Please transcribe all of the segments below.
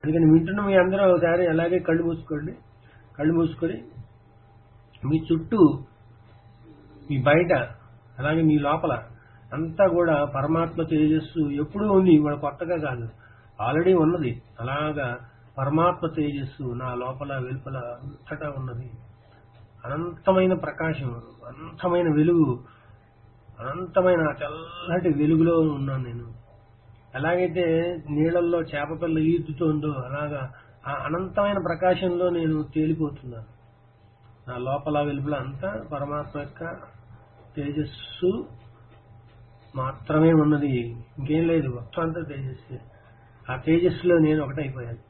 అందుకని వింటున్న మీ అందరూ ఒకసారి అలాగే కళ్ళు మూసుకోండి. కళ్ళు మూసుకొని మీ చుట్టూ, మీ బయట, అలాగే మీ లోపల అంతా కూడా పరమాత్మ తేజస్సు ఎప్పుడూ ఉంది. ఇవాళ కొత్తగా కాదు, ఆల్రెడీ ఉన్నది. అలాగా పరమాత్మ తేజస్సు నా లోపల వెలుపల అంతటా ఉన్నది. అనంతమైన ప్రకాశం, అనంతమైన వెలుగు, అనంతమైన తెల్లటి వెలుగులో ఉన్నాను నేను. ఎలాగైతే నీళ్లలో చేపపిల్ల ఈదుతోందో అలాగా ఆ అనంతమైన ప్రకాశంలో నేను తేలిపోతున్నాను. నా లోపల వెలుపల అంతా పరమాత్మ యొక్క తేజస్సు మాత్రమే ఉన్నది, ఇంకేం లేదు. మొత్తం అంతా తేజస్సు. ఆ తేజస్సులో నేను ఒకటైపోయాను.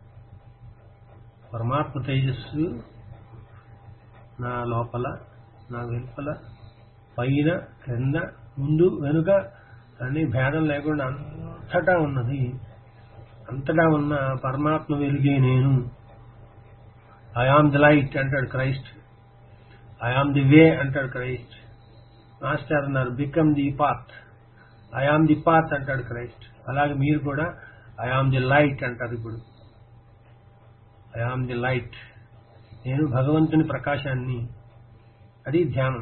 పరమాత్మ తేజస్సు నా లోపల, నా వెలుపల, పైన, క్రింద, ముందు, వెనుక అన్ని భేదం లేకుండా అంతటా ఉన్నది. అంతటా ఉన్న పరమాత్మ వెలుగే నేను. ఐ ఆమ్ ది లైట్ అంటాడు Christ. I am the way అంటాడు క్రైస్ట్. మాస్టర్ అన్నారు become the path. I am the path అంటాడు క్రైస్ట్. అలాగే మీరు కూడా ఐ ఆమ్ ది లైట్ అంటారు. ఇప్పుడు ఐ ఆమ్ ది లైట్, నేను భగవంతుని ప్రకాశాన్ని. అది ధ్యానం.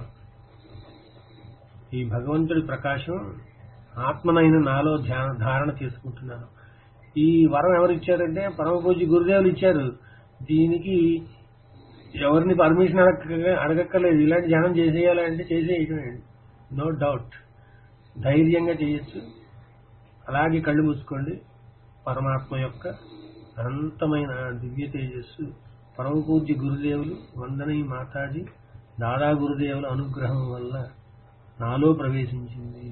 ఈ భగవంతుడి ప్రకాశం ఆత్మనైన నాలో ధారణ చేసుకుంటున్నాను. ఈ వరం ఎవరు ఇచ్చారంటే పరమ పూజ్య గురుదేవులు ఇచ్చారు. దీనికి ఎవరిని పర్మిషన్ అడగక్కర్లేదు. ఇలాంటి ధ్యానం చేసేయాలంటే చేసేయటమే, నో డౌట్. ధైర్యంగా చేయొచ్చు. అలాగే కళ్ళు మూసుకోండి. పరమాత్మ యొక్క అనంతమైన దివ్య తేజస్సు పరమ పూజ్య గురుదేవులు, వందనై మాతాజీ, దాదా గురుదేవుల అనుగ్రహం వల్ల నాలో ప్రవేశించింది.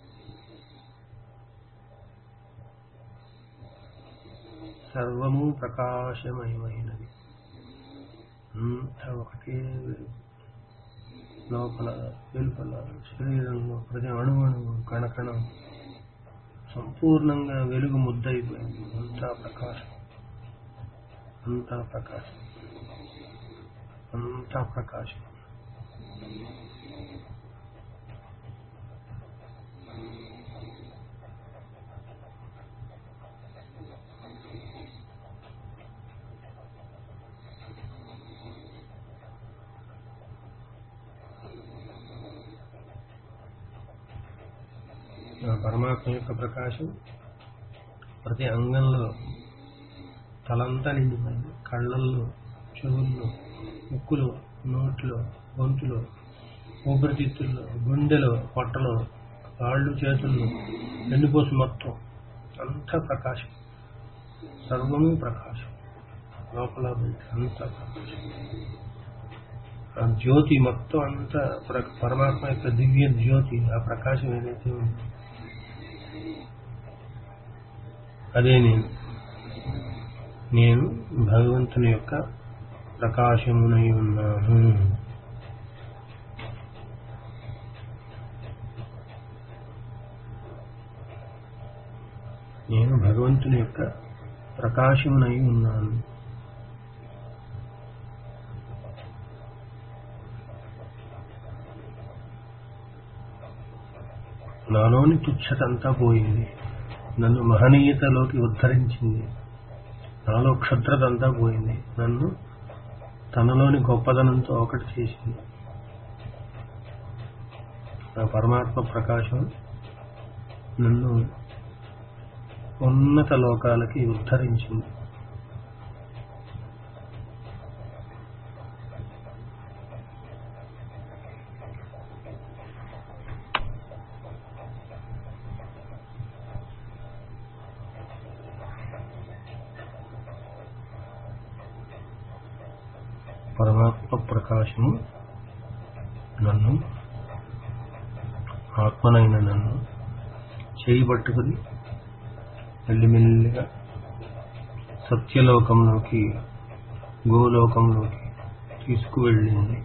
సర్వము ప్రకాశమయమైనది. అంతా ఒకటే లోపల, వెలుపల, శరీరంలో ప్రతి అణువణువు, కణకణం సంపూర్ణంగా వెలుగు ముద్దయిపోయింది. అంతా ప్రకాశం, అంతా ప్రకాశం, అంతా ప్రకాశం. పరమాత్మ యొక్క ప్రకాశం ప్రతి అంగంలో, తలంతా నిండిపోయింది. కళ్ళల్లో, చెవుల్లో, ముక్కులో, నోట్లో, గొంతులో, ఊపిరితిత్తుల్లో, గుండెలో, పొట్టలో, కాళ్ళు, చేతుల్లో, వెన్నుపూస మొత్తం అంతా ప్రకాశం. సర్వము ప్రకాశం. లోపల బయట అంతా ప్రకాశం. ఆ జ్యోతి మొత్తం అంతా పరమాత్మ యొక్క దివ్య జ్యోతి. ఆ ప్రకాశం ఏదైతే ఉంది అదే నేను. నేను భగవంతుని యొక్క ప్రకాశమునై ఉన్నాను. నేను భగవంతుని యొక్క ప్రకాశమునై ఉన్నాను. నాలోని తుచ్చతంతా పోయింది. నన్ను మహనీయతలోకి ఉద్ధరించింది. నాలో క్షుద్రతంతా పోయింది. నన్ను తనలోని గొప్పదనంతో ఒకటి చేసింది. ఆ పరమాత్మ ప్రకాశం నన్ను ఉన్నత లోకాలకి ఉద్ధరించింది. పరమాత్మ ప్రకాశము నన్ను, ఆత్మనైన నన్ను చేయబట్టుకుని మెల్లిమెల్లిగా సత్యలోకంలోకి, గోలోకంలోకి తీసుకువెళ్ళింది.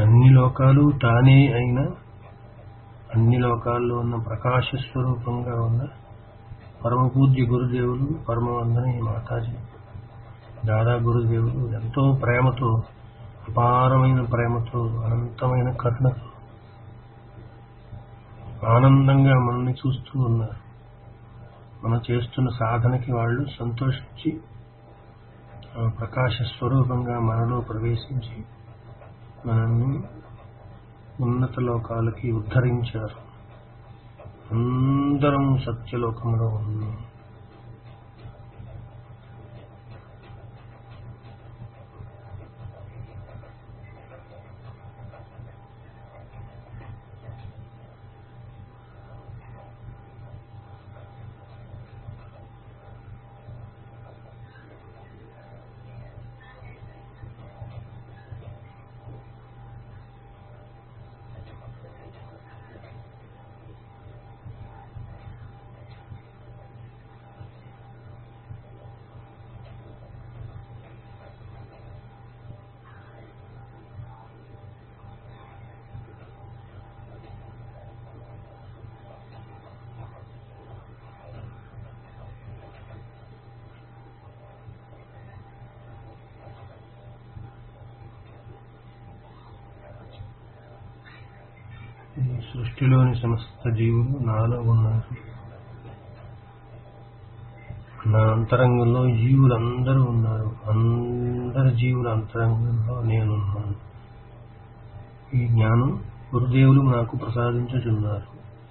అన్ని లోకాలు తానే అయిన అన్ని లోకాల్లో ఉన్న ప్రకాశ స్వరూపంగా ఉన్న పరమ పూజ్య గురుదేవులు పరమవందనీయ మాతాజీ దాదా గురుదేవులు ఎంతో ప్రేమతో అపారమైన ప్రేమతో అనంతమైన కరుణతో ఆనందంగా మనల్ని చూస్తూ ఉన్నారు. మనం చేస్తున్న సాధనకి వాళ్ళు సంతోషించి ప్రకాశ స్వరూపంగా మనలో ప్రవేశించి మనల్ని ఉన్నత లోకాలకి ఉద్ధరించారు. అందరం సత్యలోకంలో ఉన్నాం. సృష్టిలోని సమస్త జీవులు నాలో ఉన్నారు. నా అంతరంగంలో జీవులందరూ ఉన్నారు. అందరి జీవుల అంతరంగంలో నేనున్నాను. ఈ జ్ఞానం గురుదేవులు నాకు ప్రసాదించుచున్నారు.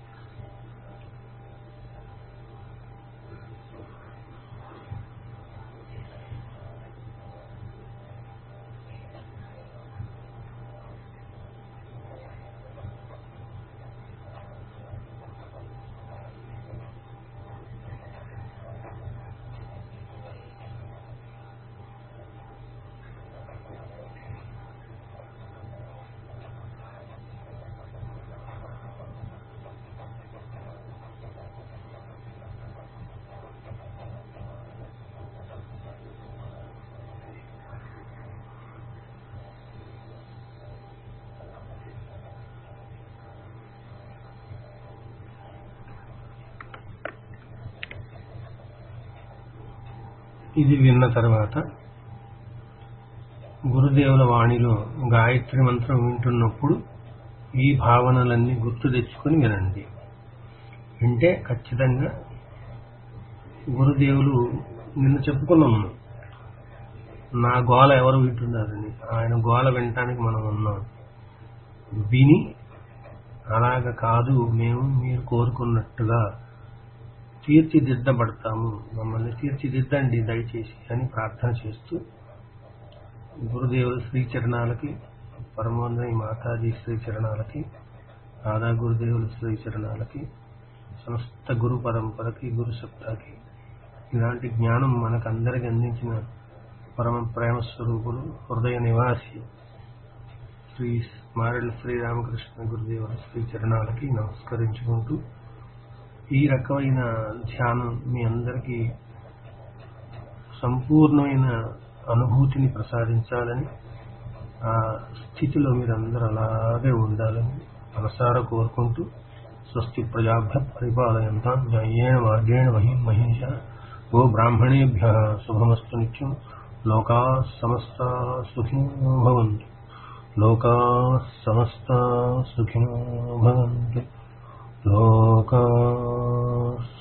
ఇది విన్న తర్వాత గురుదేవుల వాణిలో గాయత్రి మంత్రం వింటున్నప్పుడు ఈ భావనలన్నీ గుర్తు తెచ్చుకొని వినండి. వింటే ఖచ్చితంగా గురుదేవులు నిన్న చెప్పుకున్నాము, నా గోల ఎవరు వింటున్నారని. ఆయన గోల వినటానికి మనం ఉన్నాం. విని అలాగ కాదు, మేము మీరు కోరుకున్నట్టుగా తీర్చిదిద్దబడతాము, మమ్మల్ని తీర్చిదిద్దండి దయచేసి అని ప్రార్థన చేస్తూ గురుదేవుల శ్రీచరణాలకి, పరమవందనీయ మాతాజీ శ్రీచరణాలకి, దాదా గురుదేవుల శ్రీచరణాలకి, సమస్త గురు పరంపరకి, గురు సప్తాకి ఇలాంటి జ్ఞానం మనకందరికి అందించిన పరమ ప్రేమ స్వరూపులు హృదయ నివాసి శ్రీ మారెళ్ళ శ్రీరామకృష్ణ గురుదేవుల శ్రీచరణాలకి నమస్కరించుకుంటూ ఈ రకమైన ధ్యానం మీ అందరికీ సంపూర్ణమైన అనుభూతిని ప్రసాదించాలని, ఆ స్థితిలో మీరందరూ అలాగే ఉండాలని మనసారా కోరుకుంటూ స్వస్తి ప్రజాభ్య పరిపాలయంతాం న్యాయేణ మార్గేణ మహీషా గో బ్రాహ్మణేభ్యః శుభమస్తు నిత్యం. లోకాః సమస్తాః సుఖినో భవంతు. లోకాః సమస్తాః సుఖినో భవంతు. లోకాః